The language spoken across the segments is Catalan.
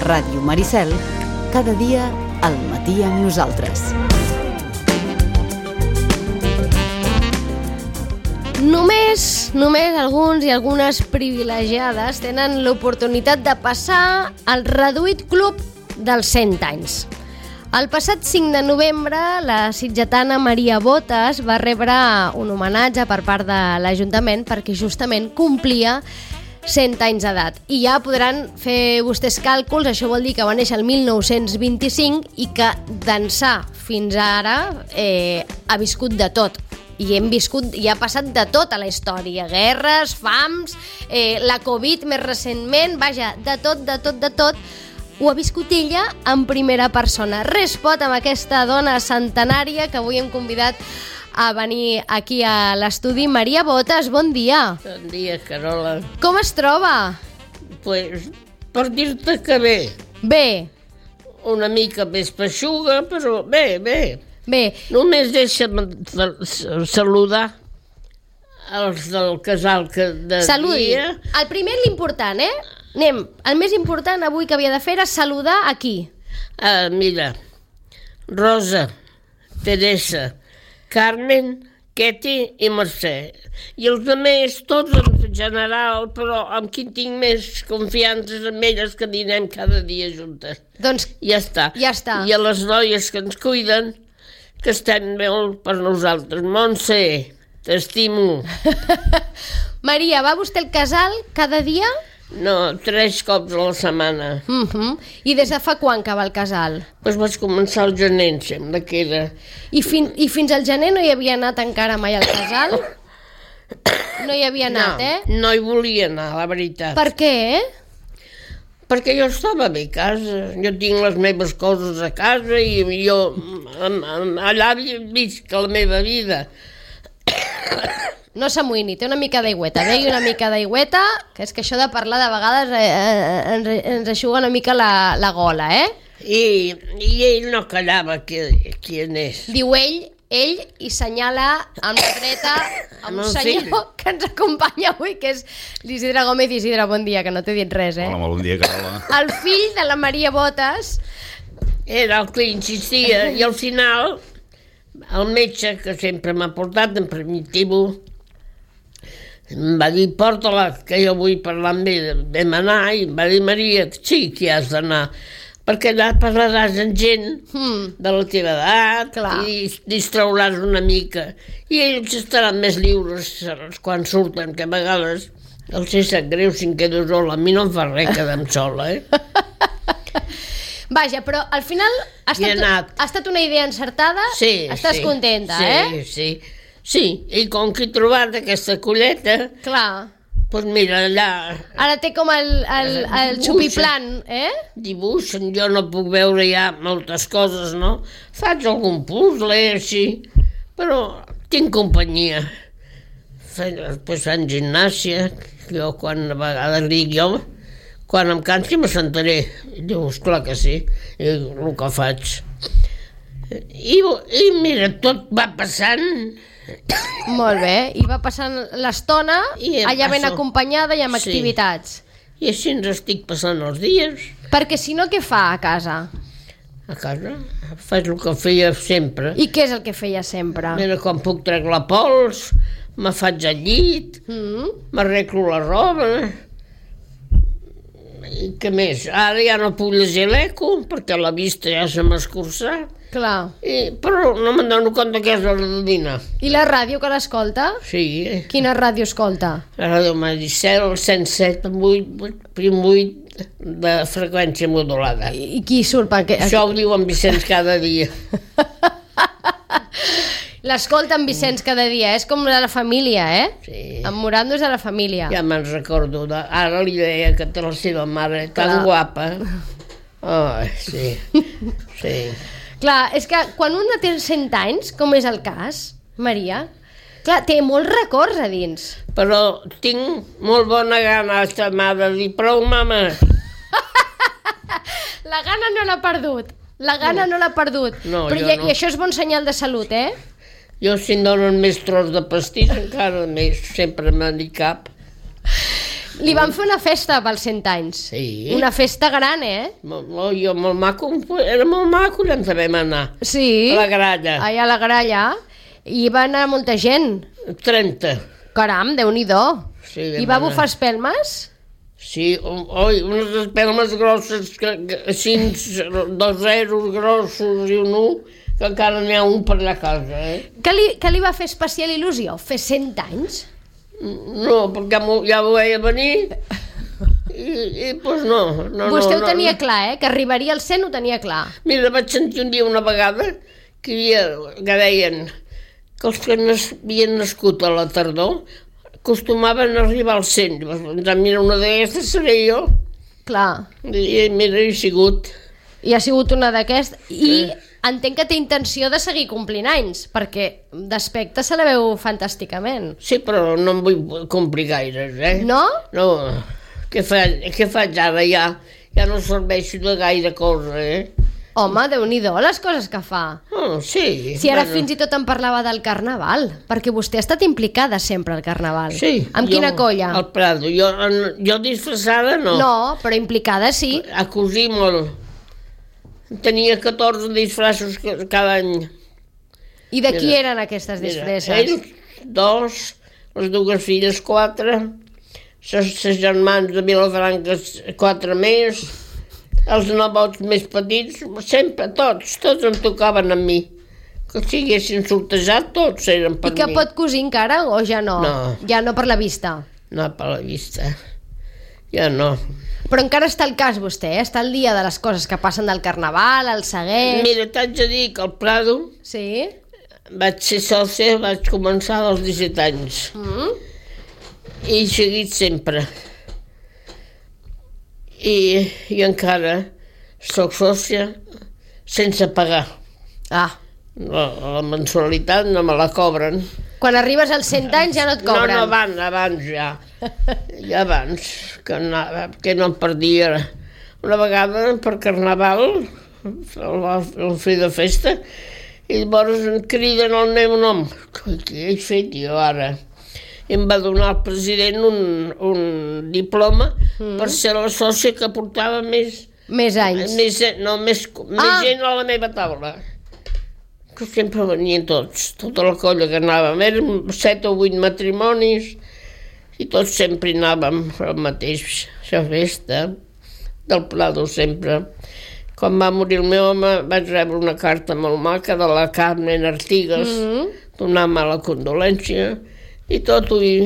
Ràdio Maricel, cada dia al matí amb nosaltres. Només alguns i algunes privilegiades tenen l'oportunitat de passar al reduït club dels 100 anys. El passat 5 de novembre, la sitgetana Maria Botas va rebre un homenatge per part de l'Ajuntament perquè justament complia 100 anys d'edat. I ja podran fer vostès càlculs, això vol dir que va néixer el 1925 i que d'ençà fins ara ha viscut de tot. I ha passat de tot a la història, guerres, fams, la Covid més recentment, vaja, de tot, ho ha viscut ella en primera persona. Res pot amb aquesta dona centenària que avui hem convidat a venir aquí a l'estudi. Maria Botas, bon dia. Bon dia, Carola. Com es troba? Pues, per dir-te que bé. Bé. Una mica més peixuga, però bé. Bé. Només deixa'm saludar els del casal que de Saludi. dia. El primer l'important, Anem. El més important avui que havia de fer era saludar aquí. Mira, Rosa, Teresa, Carmen, Ketty i Mercè. I els altres, tots en general, però amb qui tinc més confiança amb elles que dinem cada dia juntes. Doncs ja està. I a les noies que ens cuiden, que estan molt per nosaltres. Montse, t'estimo. Maria, va vostè al casal cada dia? No, 3 cops a la setmana. I des de fa quan que va al casal? Doncs vaig començar al gener, em sembla que era. I fins al gener no hi havia anat encara mai al casal? No hi havia anat, No hi volia anar, la veritat. Per què, Perquè jo estava bé a casa, jo tinc les meves coses a casa i jo allà visc la meva vida. No s'amoïni, té una mica d'aigüeta, begui una mica d'aigüeta, que és que això de parlar de vegades ens eixuga una mica la gola, I ell no callava qui és. Diu ell i senyala amb la dreta amb un senyor que ens acompanya avui, que és l'Isidre Gómez. Isidre, bon dia, que no t'he dit res, Hola, bon dia, Carola. El fill de la Maria Botas. Era el que insistia, i al final el metge que sempre m'ha portat, en Primitivo, em va dir, porta-la, que jo vull parlar amb ell. Vam anar i em va dir, Maria, sí que hi has d'anar, perquè allà parlaràs amb gent de la teva edat i distrauràs una mica. I ells estaran més lliures quan surten, que a vegades els sap greu si em quedo sola. A mi no em fa res quedar sola, Vaja, però al final ha estat una idea encertada? Sí. Estàs contenta, Sí, i com que he trobat aquesta colleta... Clar. Doncs mira, allà... Ara té com el xupiplan, Dibuixen, jo no puc veure ja moltes coses, no? Faig algun puzzle, així, però tinc companyia. Després fan gimnàsia, jo quan a vegades dic jo, quan em cansi me sentaré. I diu, esclar que sí, el que faig. I mira, tot va passant... Molt bé, i va passant l'estona allà ben acompanyada i amb activitats. I així ens estic passant els dies. Perquè si no, què fa a casa? A casa faig el que feia sempre. I què és el que feia sempre? Mira, quan puc trec la pols, me faig al llit, m'arreglo la roba. I què més? Ara ja no puc llegir l'eco, perquè la vista ja se m'ha escurçat. Clar. Però no me'n dono compte que és l'hora de dinar. I la ràdio que l'escolta? Sí. Quina ràdio escolta? La ràdio Maricel, 107.8 de freqüència modulada. I qui surt? Això ho diu en Vicenç cada dia. L'escolta en Vicenç cada dia, és com de la família, Sí. En Morando és de la família. Ja me'n recordo. Ara li deia que té la seva mare tan guapa. Sí. Clar, és que quan una té 100 anys, com és el cas, Maria, clar, té molts records a dins. Però tinc molt bona gana, m'ha de dir, prou, mama. La gana no l'ha perdut. No, però jo no. I això és bon senyal de salut, Jo, si em donen més tros de pastís, encara més, sempre me'n dic cap. Li van fer una festa pels 100 anys. Sí. Una festa gran, Molt maco, era molt maco, ens vam anar. Sí. A la gralla. Allà a la gralla. I va anar molta gent. 30. Caram, Déu-n'hi-do. Sí, I va bufar espelmes? Sí, unes espelmes grosses, així, 2 zeros grossos i un 1, que encara n'hi ha un per allà a casa, Què li va fer especial il·lusió? Fer 100 anys? No, perquè ja ho veia venir i doncs no. Vostè ho tenia clar, que arribaria al 100 ho tenia clar. Mira, vaig sentir un dia una vegada que deien que els que havien nascut a la tardor acostumaven a arribar al 100. Mira, una d'aquestes seré jo. Clar. I mira, he sigut. I ha sigut una d'aquestes. I entenc que té intenció de seguir complint anys, perquè d'aspecte se la veu fantàsticament. Sí, però no em vull complir gaires, No? No. Què faig ara? Ja no serveixo de gaire cosa, Home, Déu-n'hi-do, les coses que fa. Sí. Si ara fins i tot em parlava del carnaval, perquè vostè ha estat implicada sempre al carnaval. Sí. Amb quina colla? Al Prado. Jo disfressada no. No, però implicada sí. A cosir molt. Tenia 14 disfressos cada any. I de qui eren aquestes disfresses? Ells 2, les 2 filles 4, les germans de Vilafranca 4 més, els nebots més petits, sempre tots em tocaven a mi. Que siguessin sortejat, tots eren per mi. I que pot cosir encara o ja no? No. Ja no per la vista? No, per la vista. Ja no. Però encara està al cas vostè, està al dia de les coses que passen del carnaval, el segueix... Mira, t'haig de dir que al Prado Sí? vaig ser sòcia, vaig començar als 17 anys. I he seguit sempre. I encara soc sòcia sense pagar. La mensualitat no me la cobren. Quan arribes als 100 anys ja no et cobren. No, abans ja. Ja abans, que no em perdia. Una vegada per Carnaval, el fer de festa, i llavors em criden el meu nom. Què he fet jo ara? I em va donar el president un diploma per ser la sòcia que portava més anys. Més gent a la meva taula. Que sempre venien tots, tota la colla que anàvem. Érem 7 o 8 matrimonis i tots sempre anàvem al mateix, a festa del Prado sempre. Quan va morir el meu home vaig rebre una carta molt maca de la Carmen Artigas donant-me la condolència i tot,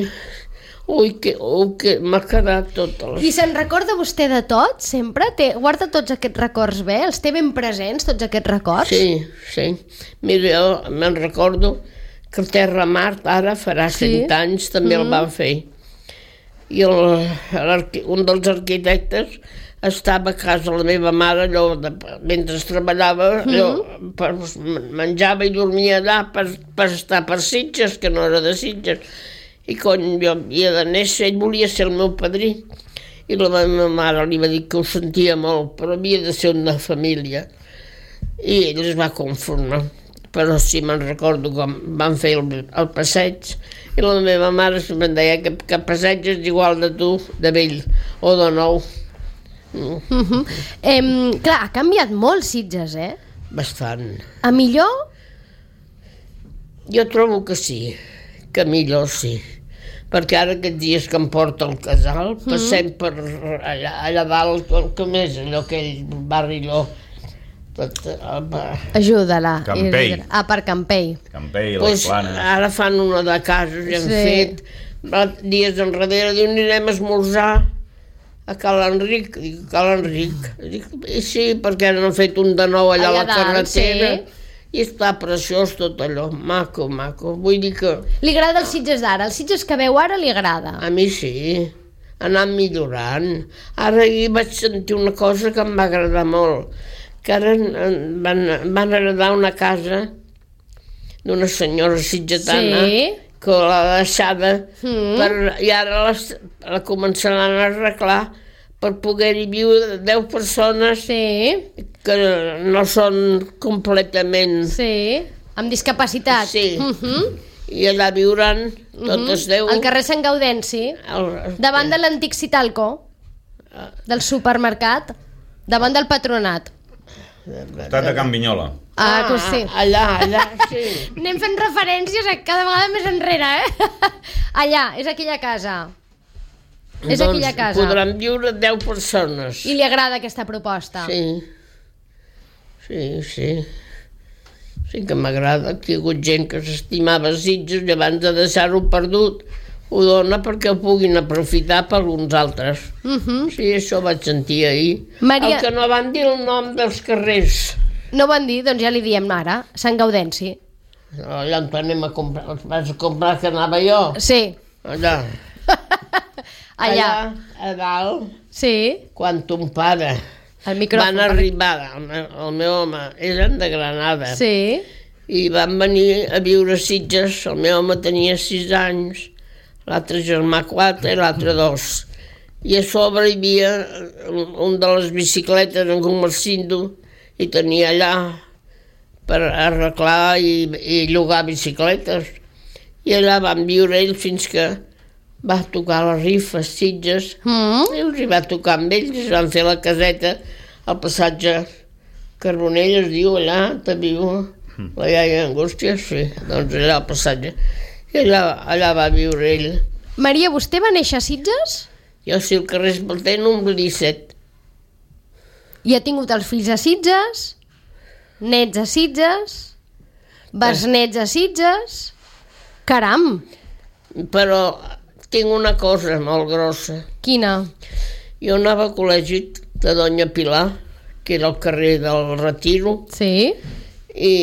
que m'ha quedat tot. I se'n recorda vostè de tot, sempre? Guarda tots aquests records bé? Els té ben presents, tots aquests records? Sí. Mira, jo me'n recordo que el Terra Mart ara farà 100 anys, també el van fer. I un dels arquitectes estava a casa de la meva mare, mentre treballava, menjava i dormia allà per estar per Sitges, que no era de Sitges. I quan jo havia de néixer, ell volia ser el meu padrí. I la meva mare li va dir que ho sentia molt, però havia de ser una família. I ell es va conformar. Però sí, me'n recordo com van fer el passeig. I la meva mare sempre em deia que passeig és igual de tu, de vell o de nou. Clar, ha canviat molt Sitges, Bastant. A millor? Jo trobo que sí, que millor sí. Perquè ara aquests dies que em porta el casal, passem per allà dalt, com és allò, aquell barri allò. Ajuda-la. Campell. Per Campell. Campell, les Planes. Ara fan una de cases i han fet dies enrere, diu, anirem a esmorzar a Cal Enric. Dic, Cal Enric? Dic, sí, perquè ara han fet un de nou allà a la carretera. I està preciós tot allò, maco. Vull dir que... Li agrada el Sitges d'ara? El Sitges que veu ara li agrada? A mi sí, ha anat millorant. Ara ahir vaig sentir una cosa que em va agradar molt, que ara van heredar una casa d'una senyora sitgetana que l'ha deixada i ara la començaran a arreglar per poder-hi viure 10 persones que no són completament... Sí, amb discapacitat. Sí, i allà viuran totes 10. Al carrer Sant Gaudenci, davant de l'antic Citalco, del supermercat, davant del Patronat. Costat de Can Vinyola. Que sí. Allà, sí. Anem fent referències cada vegada més enrere, Allà, és aquella casa. És aquella casa. Podran viure 10 persones. I li agrada aquesta proposta. Sí que m'agrada. Aquí hi ha hagut gent que s'estimava Sitges i abans de deixar-ho perdut ho dona perquè ho puguin aprofitar per uns altres. Sí, això ho vaig sentir ahir. Maria... El que no van dir el nom dels carrers. No van dir, doncs ja li diem ara, Sant Gaudenci. Allà on anem a comprar, els vas a comprar que anava jo. Sí. Allà. Allà. A dalt. Sí. Quan ton pare van arribar, el meu home, eren de Granada. Sí. I van venir a viure a Sitges. El meu home tenia 6 anys, l'altre germà 4 i l'altre 2. I a sobre hi havia un de les bicicletes en Comercindo i tenia allà per arreglar i llogar bicicletes. I allà van viure ells fins que va tocar la rifa a Sitges. I els hi va tocar amb ells, es van fer la caseta al passatge Carbonell, es diu allà, te viu la iaia Angústia, sí, doncs allà al passatge. I allà va viure ell. Maria, vostè va néixer a Sitges? Jo sí, al carrer Espalter número 17. I ha tingut els fills a Sitges, nets a Sitges, besnets a Sitges... Caram! Però tinc una cosa molt grossa. Quina? Jo anava al col·legi de Doña Pilar, que era al carrer del Retiro. Sí. I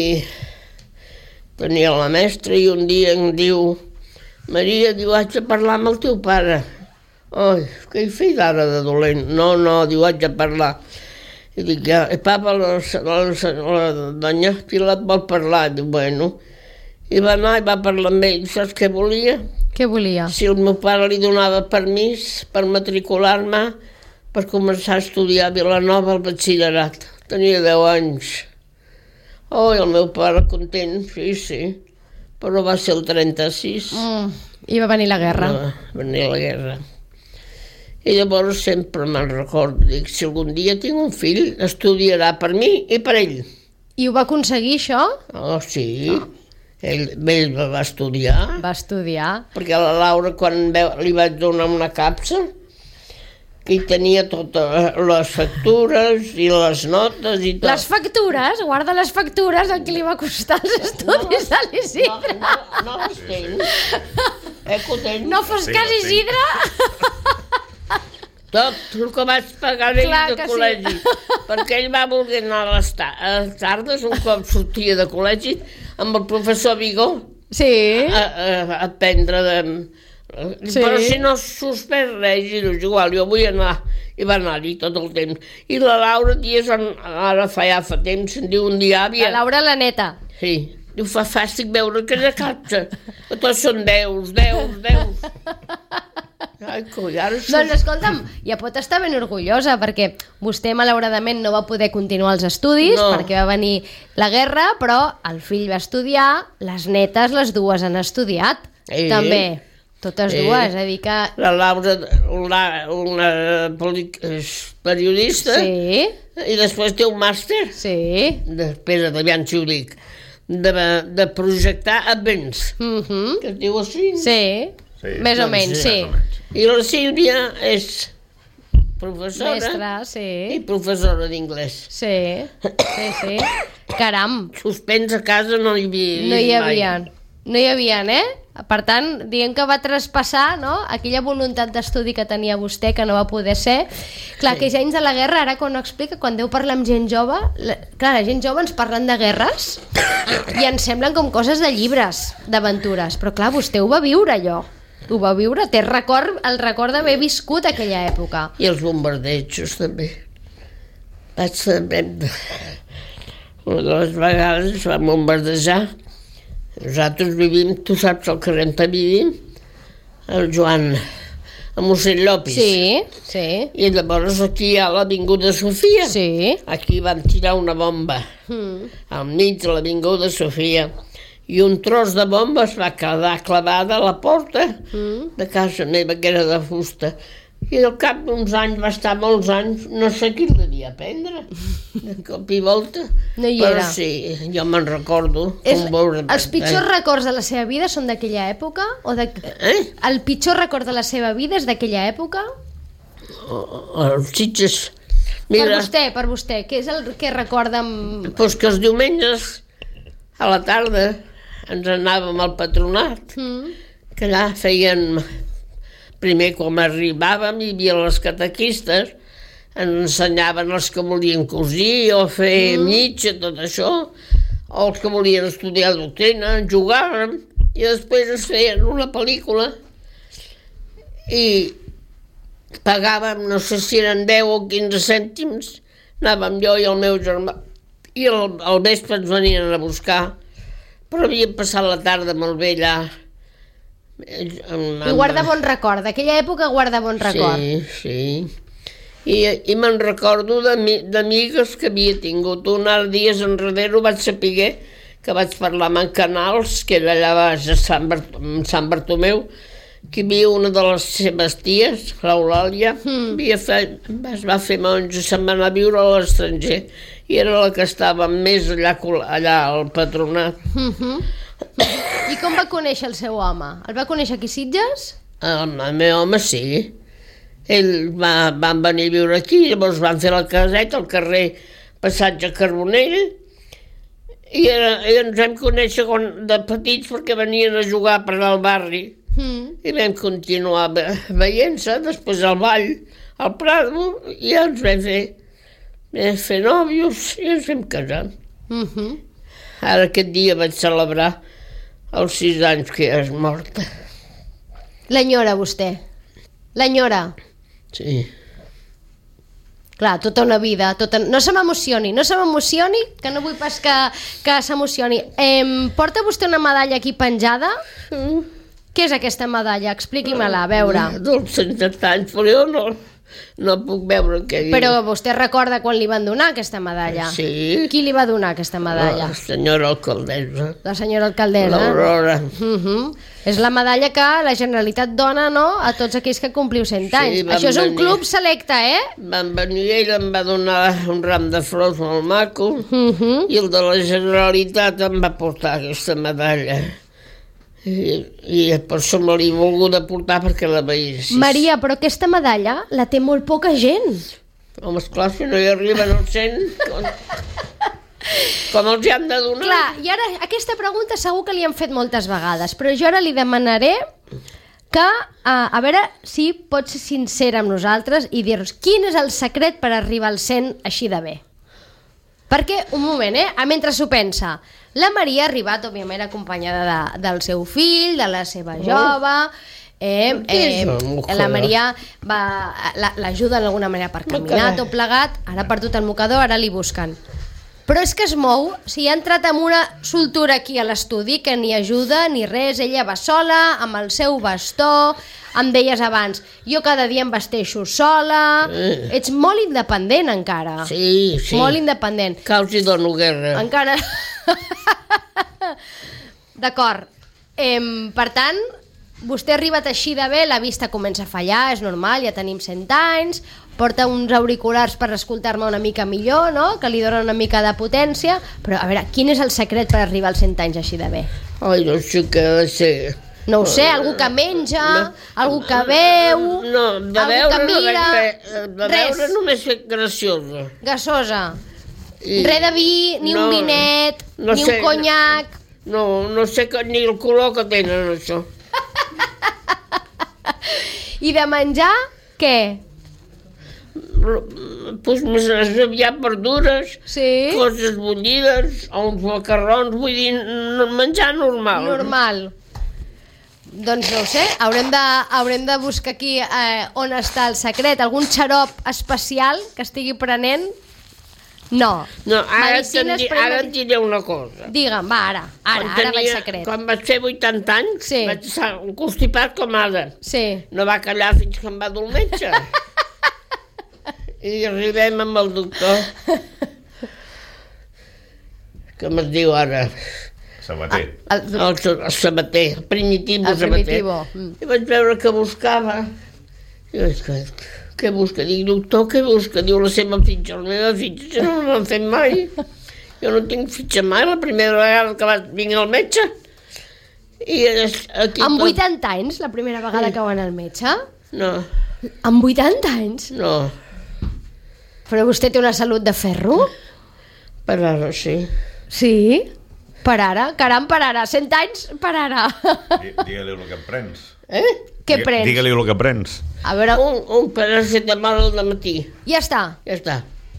tenia la mestra i un dia em diu: Maria, diu, haig de parlar amb el teu pare. Ai, què hi feia d'ara de dolent? No, diu, haig de parlar. I dic, papa, la Doña Pilar et vol parlar. Diu, bueno. I va anar i va parlar amb ell. Saps què volia? Què volia? Si el meu pare li donava permís per matricular-me per començar a estudiar a Vilanova al batxillerat. Tenia 10 anys. Oh, i el meu pare content, sí. Però va ser el 36. I va venir la guerra. Va venir la guerra. I llavors sempre me'n recordo. Dic, si algun dia tinc un fill, estudiarà per mi i per ell. I ho va aconseguir, això? Oh, sí. Ell va estudiar. Va estudiar. Perquè a la Laura, quan li vaig donar una capsa, que hi tenia totes les factures i les notes i tot. Les factures? Guarda les factures del que li va costar els estudis a l'Isidre. No les tenc. No fos cas, Isidre. Tot el que vaig pagar ell de col·legi. Perquè ell va voler anar a les tardes, un cop sortia de col·legi, amb el professor Vigó. Sí. A aprendre de... Sí. Però si no suspès res, és igual, jo vull anar. I va anar-hi tot el temps. I la Laura dies, ara ja fa temps, se'n diu un diàvia. La Laura la neta. Sí. Diu, fa fàstic veure aquella capsa. Tots són 10. Ai, collars. Doncs escolta'm, ja pot estar ben orgullosa perquè vostè malauradament no va poder continuar els estudis perquè va venir la guerra, però el fill va estudiar, les netes, les dues han estudiat també, totes dues, és a dir que... La Laura, una periodista, i després té un màster, espera, aviam si ho dic, de projectar events, que es diu així? Sí, més o menys, sí. I la Sílvia és professora i professora d'inglès. Sí. Caram. Suspens a casa no hi havia. No hi havia, Per tant, diguem que va traspassar, no?, aquella voluntat d'estudi que tenia vostè, que no va poder ser. Clar, aquells anys de la guerra, ara quan ho explica, quan deu parlar amb gent jove, clar, la gent jove ens parlen de guerres i ens semblen com coses de llibres, d'aventures, però clar, vostè ho va viure, allò. Ho va viure, té el record d'haver viscut aquella època. I els bombardejos, també. Vaig saber... Una de les vegades es va bombardejar. Nosaltres vivim, tu saps el carrer on vivim? El Joan, a mossèn Llopis. Sí. I llavors aquí hi ha l'Avinguda Sofia. Sí. Aquí van tirar una bomba al mig de l'Avinguda Sofia. i un tros de bomba es va quedar clavada a la porta de casa meva, que era de fusta. I al cap d'uns anys, va estar molts anys, no sé qui el devia prendre, de cop i volta. No hi Però era. sí, jo me'n recordo. Els pitjors records de la seva vida són d'aquella època? El pitjor record de la seva vida és d'aquella època? Els Sitges. Mira, Per vostè, què és el que recorda amb... doncs que els diumenges a la tarda ens anàvem al patronat, que allà feien... Primer, quan arribàvem, hi havia les catequistes, ens ensenyaven els que volien cosir o fer mitja, tot això, o els que volien estudiar doctrina, jugàvem, i després es feien una pel·lícula i pagàvem, no sé si eren 10 o 15 cèntims, anàvem jo i el meu germà, i al vespre ens venien a buscar, però havíem passat la tarda molt bé allà. I guarda bon record, d'aquella època guarda bon record. Sí. I me'n recordo d'amigues que havia tingut. Uns dies enrere vaig saber que vaig parlar amb en Canals, que era allà baix a Sant Bartomeu, que hi havia una de les seves ties, l'Eulàlia, es va fer monja, se'n va anar a viure a l'estranger, i era la que estava més allà al patronat. I com va conèixer el seu home? El va conèixer aquí a Sitges? El meu home sí. Ell van venir a viure aquí, llavors van fer la caseta al carrer Passatge Carbonell, i ens vam conèixer de petits perquè venien a jugar per al barri. I vam continuar veient-se, després al ball, al Prado, i ja ens vam fer nòvios i ens vam casar. Ara aquest dia vaig celebrar els 6 anys que ja és morta. L'enyora, vostè? L'enyora? Sí. Clar, tota una vida. No se m'emocioni, que no vull pas que s'emocioni. Porta vostè una medalla aquí penjada? Què és aquesta medalla? Expliqui-me-la, a veure. Dels 70 anys, però jo no puc veure què diu. Però vostè recorda quan li van donar aquesta medalla? Sí. Qui li va donar aquesta medalla? La senyora alcaldessa. La senyora alcaldessa. L'Aurora. És la medalla que la Generalitat dona, no?, a tots aquells que compliu 100 anys. Això és un club selecte, Van venir, ell em va donar un ram de flors molt maco, i el de la Generalitat em va portar aquesta medalla. I per això me l'he volgut portar perquè la veiessis. Maria, però aquesta medalla la té molt poca gent. Home, esclar, si no hi arriben els 100, com els hi han de donar? Clar, i ara aquesta pregunta segur que li han fet moltes vegades, però jo ara li demanaré que, a veure si pot ser sincera amb nosaltres i dir-nos quin és el secret per arribar al 100 així de bé. Perquè, un moment, mentre s'ho pensa, la Maria ha arribat, òbviament, acompanyada del seu fill, de la seva jove, la Maria l'ajuda d'alguna manera per caminar, tot plegat, ara ha perdut el mocador, ara li busquen. Però és que es mou, si ha entrat amb una soltura aquí a l'estudi, que ni ajuda ni res, ella va sola, amb el seu bastó, em deies abans, jo cada dia em vesteixo sola, ets molt independent encara. Sí. Molt independent. Caus i dono guerra. Encara... D'acord. Per tant, vostè ha arribat així de bé, la vista comença a fallar, és normal, ja tenim 100 anys, porta uns auriculars per escoltar-me una mica millor, no?, que li donen una mica de potència, però a veure, quin és el secret per arribar als 100 anys així de bé? Ai, no sé què ha de ser. No ho sé, algú que menja, algú que veu, de algú que mira... De veure només fer graciosa. Gasosa. Res de vi, ni un vinet, ni un conyac... No sé ni el color que tenen, això. I de menjar, què? Doncs més aviat verdures, coses bullides, uns macarrons, vull dir, menjar normal. Normal. Doncs no ho sé, haurem de buscar aquí on està el secret, algun xarop especial que estigui prenent. No, ara et diré una cosa. Digue'm, va, ara va el secret. Quan vaig fer 80 anys, vaig estar constipat com ara. No va callar fins que em va dur el metge. I arribem amb el doctor, que em diu ara, Sabater. El sabater, el primitivo El sabater. primitivo. I vaig veure que buscava. I vaig dir, què busca? Dic, doctor, què busca? Diu, la seva fitxa. La meva fitxa no l'han fet mai. Jo no tinc fitxa mai, la primera vegada que vinc al metge. I aquí Amb 80 anys, la primera vegada que van al metge? No, Amb 80 anys? no, Però vostè té una salut de ferro? per ara sí. Sí? Per ara? Caram, per ara. 100 anys, per ara. Digue-li el que prens. Què prens? Digue-li el que prens. A veure, Un paracetamol al matí. ja està. Ja està.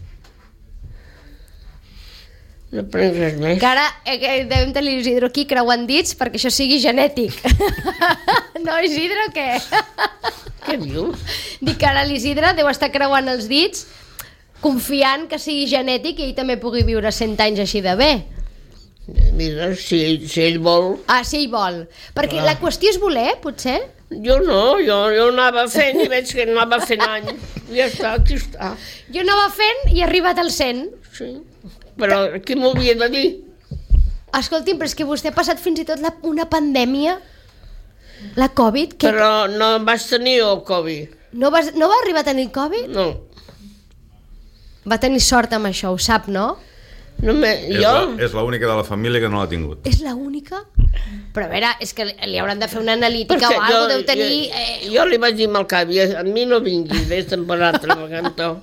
No prenc res més. Que ara devem tenir l'Isidro aquí creuant dits perquè això sigui genètic. No, Isidro, què? Què dius? Dic que ara l'Isidre deu estar creuant els dits confiant que sigui genètic i ell també pugui viure 100 anys així de bé. Mira, si ell vol... Ah, si ell vol. Perquè la qüestió és voler, potser? Jo no, jo anava fent i veig que anava fent any. Ja està, aquí està. Jo anava fent i he arribat al 100. Sí. Però qui m'ho havia de dir? Escolti'm, però és que vostè ha passat fins i tot una pandèmia, la Covid, que Però no vas tenir el Covid. no va arribar a tenir Covid? No. Va tenir sort amb això, ho sap, no? És l'única de la família que no l'ha tingut. És l'única? Però a veure, és que li hauran de fer una analítica o alguna cosa, deu tenir... Jo li vaig dir al cap, a mi no vingui, vés-te'n per altre cantó.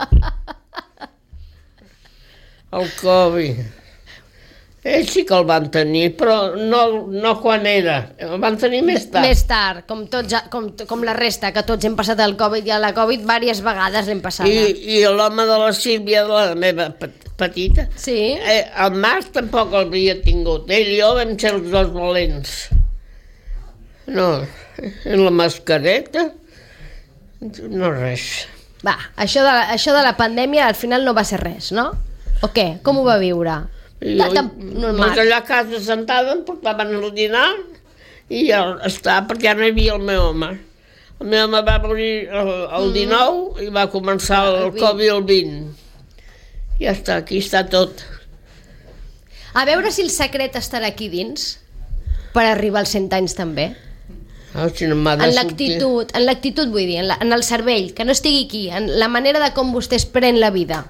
El Covid. Ells sí que el van tenir, però no quan era. El van tenir més tard. Més tard, com la resta, que tots hem passat el Covid i a la Covid diverses vegades l'hem passada. I l'home de la Sílvia, de la meva petita, Sí? el Marc tampoc el havia tingut. Ell i jo vam ser els dos valents. No, en la mascareta, no res. Va, això de la pandèmia al final no va ser res, no? O què? Com ho va viure? Normal. Allà a casa sentada em portaven el dinar i ja està, perquè ja no hi havia el meu home. El meu home va morir el 19 i va començar el Covid el 20. Ja està, aquí està tot. A veure si el secret estarà aquí dins per arribar als 100 anys també. Si no m'ha de En l'actitud vull dir, en el cervell, que no estigui aquí, en la manera de com vostè es pren la vida.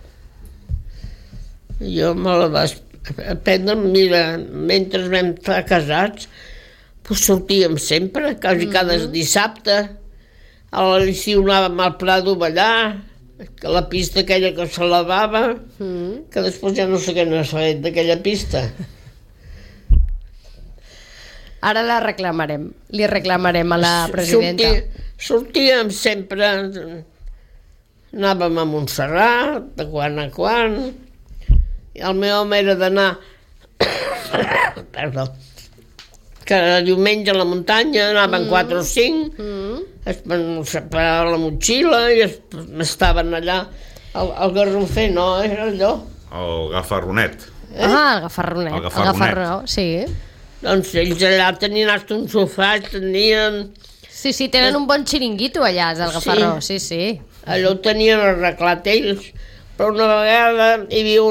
Jo me la vaig aprendre, mira, mentre vam estar casats, doncs sortíem sempre, quasi cada dissabte. A l'estiu anàvem al Prado a ballar, que la pista aquella que se lavava, que després ja no sé què n'ha fet d'aquella pista. Ara li reclamarem a la presidenta. Sortíem sempre, anàvem a Montserrat, de quan a quan, i el meu home era d'anar cada diumenge a la muntanya, anaven 4 o 5, es separaven la motxilla i estaven allà. El garrofer no, era allò. El gafarronet. El gafarronet. El gafarronet. Sí. Doncs ells allà tenien hasta un sofà, tenien... Sí, tenen un bon xiringuito allà, del gafarró, sí. Allò ho tenien arreglat ells, però una vegada hi havia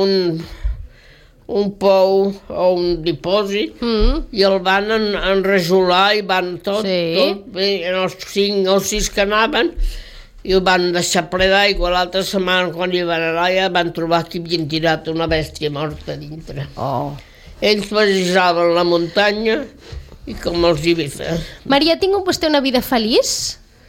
un pou o un dipòsit i el van enrajolar i van tot bé, els 5 o 6 que anaven i ho van deixar ple d'aigua. L'altra setmana quan hi van anar ja van trobar que hi havien tirat una bèstia morta dintre. Ells passejaven la muntanya i com els hi havia... Maria, ha tingut vostè una vida feliç?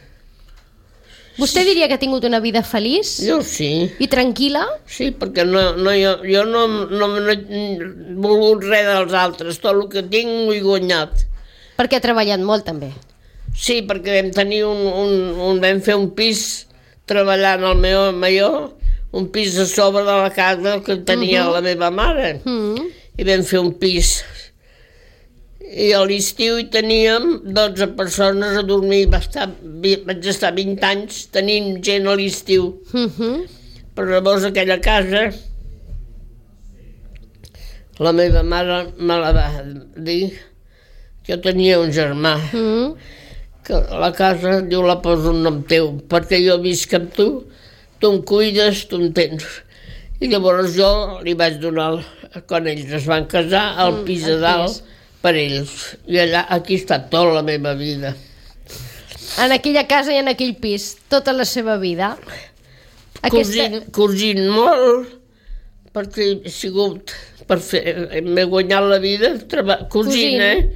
Vostè diria que ha tingut una vida feliç? Jo sí. I tranquil·la? Sí, perquè jo no he volgut res dels altres. Tot el que tinc ho he guanyat. Perquè ha treballat molt, també. Sí, perquè vam tenir vam fer un pis treballant al meu major, un pis a sobre de la casa que tenia la meva mare. I vam fer un pis. I a l'estiu hi teníem 12 persones a dormir. Vaig estar 20 anys tenint gent a l'estiu. Però llavors aquella casa, la meva mare me la va dir, que jo tenia un germà, que la casa, diu, la poso un nom teu, perquè jo visc amb tu em cuides, tu em tens. I llavors jo li vaig donar quan ells es van casar, al pis de dalt, per ells. I allà, aquí està tota la meva vida. En aquella casa i en aquell pis, tota la seva vida. Cosint molt, perquè he sigut, m'he guanyat la vida cosint,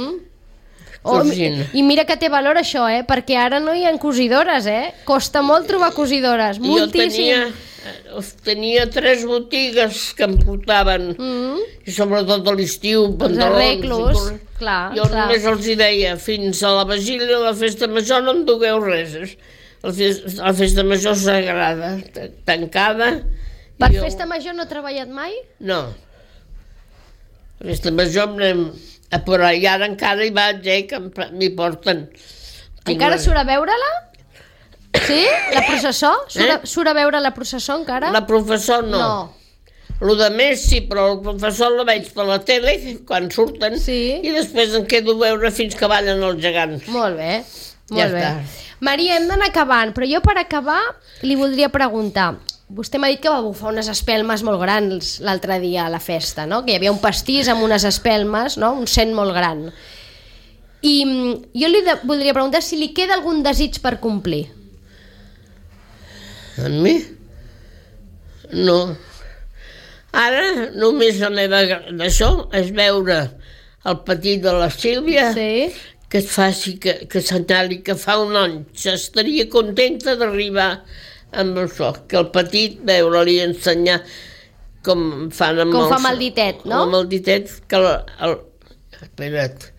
I mira que té valor això, perquè ara no hi ha cosidores, costa molt trobar cosidores, moltíssim. Jo tenia 3 botigues que em portaven, i sobretot a l'estiu, pantalons. Arreglos, clar. Jo només els hi deia, fins a la Basília, la festa major no em dugueu res. La festa major sagrada, tancada. Per festa major no ha treballat mai? No. La festa major anem a por ahí, ara encara hi vaig, que m'hi porten. Encara surt a veure-la? Sí? La processó? Surt a veure la processó encara? La professor no. Lo de més sí, però el professor la veig per la tele quan surten i després em quedo a veure fins que ballen els gegants. Molt bé, molt bé. Maria, hem d'anar acabant, però jo per acabar li voldria preguntar. Vostè m'ha dit que va bufar unes espelmes molt grans l'altre dia a la festa, no? Que hi havia un pastís amb unes espelmes, no? Un cent molt gran. I jo li voldria preguntar si li queda algun desig per complir. A mi? No. Ara només la meva d'això és veure el petit de la Sílvia que et faci, que s'anali, que fa un any. Estaria contenta d'arribar amb això, que el petit veure-li ensenyar com fan amb com fa amb el ditet, no? Amb el ditet, que espera't,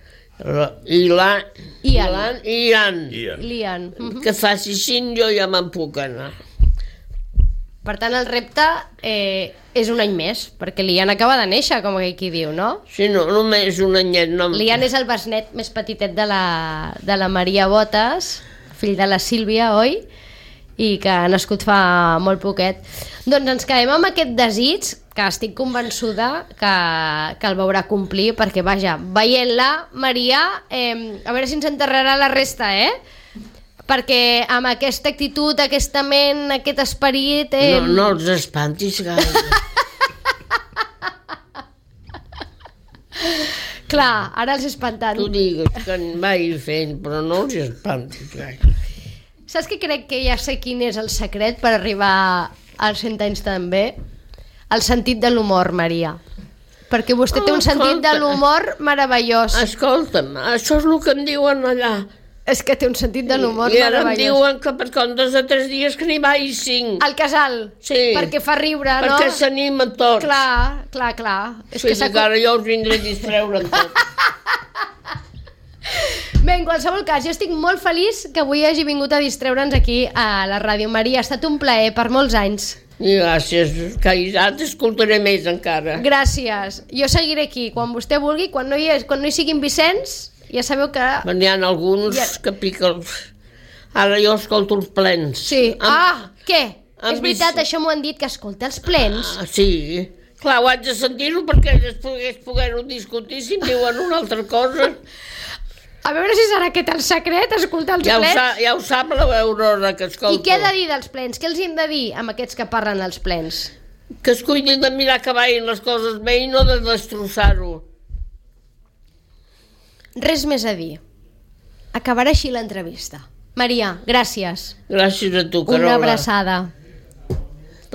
Ian, que faci així, jo ja me'n puc anar. Per tant, el repte és un any més, perquè l'Ian acaba de néixer, com qui diu, no? Sí, no, només un anyet. No. L'Ian és el besnet més petitet de la Maria Botes, fill de la Sílvia, oi? I que ha nascut fa molt poquet. Doncs ens quedem amb aquest desig, que estic convençuda que el veurà complir, perquè, vaja, veient-la, Maria, a veure si ens enterrarà la resta, perquè amb aquesta actitud, aquesta ment, aquest esperit... No els espantis gaire. Clar, ara els he espantat. Tu digues que en vagi fent, però no els espantis gaire. Saps que crec que ja sé quin és el secret per arribar als 100 anys també? El sentit de l'humor, Maria. Perquè vostè té un sentit de l'humor meravellós. Escolta'm, això és el que em diuen allà. És que té un sentit de l'humor meravellós. I ara em diuen que per comptes de 3 dies que n'hi vagi 5. Al casal? Sí. Perquè fa riure, no? Perquè s'animen tots. Clar. Sí, que ara jo us vindré a distreure amb tot. Bé, en qualsevol cas, jo estic molt feliç que avui hagi vingut a distreure'ns aquí a la Ràdio Maria. Ha estat un plaer per molts anys. I gràcies, que ja t'escoltaré més encara. Gràcies. Jo seguiré aquí, quan vostè vulgui, quan no hi siguin Vicenç, ja sabeu que... N'hi ha alguns que piquen... Ara jo escolto els plens. Sí. Què? És veritat, això m'ho han dit, que escolta els plens? Sí. Clar, ho haig de sentir-ho perquè després poder-ho discutir si em diuen una altra cosa. A veure si serà aquest el secret, escoltar els plens. Ja ho sap l'Aurora, que escolto. I què ha de dir dels plens? Què els hem de dir amb aquests que parlen als plens? Que es cuidin de mirar que vagin les coses bé i no de destrossar-ho. Res més a dir. Acabarà així l'entrevista. Maria, gràcies. Gràcies a tu, Carola. Una abraçada.